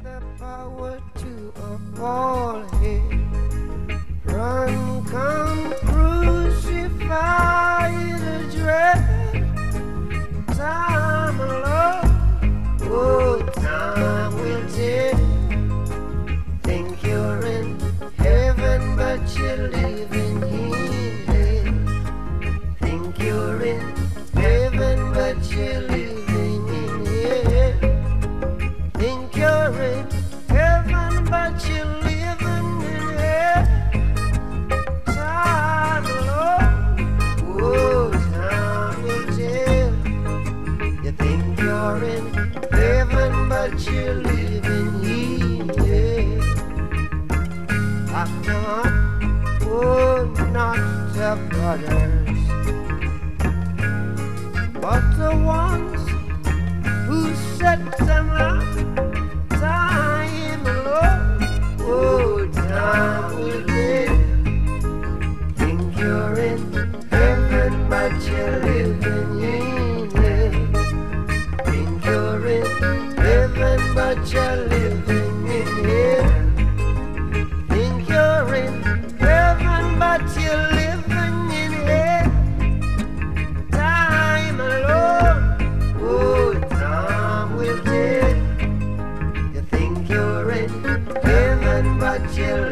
the power to appall him. Run, come, crucify the dread. Time alone, oh, time will tell. Think you're in heaven, but you're living in hell. Think you're in heaven, but you're living in hell. Think you're in heaven, but you're living in hell. Time alone, oh, time will tell. You think you're in heaven, but you're living in hell. Oh, not the brothers, but the ones who set them up. Time alone, oh, time will tell. Think you're in heaven, but you're living in hell. Think you're in heaven, but you're living in hell. Think you're in heaven, but you're living in hell. Time alone, oh, time will tell. You think you're in heaven, but you're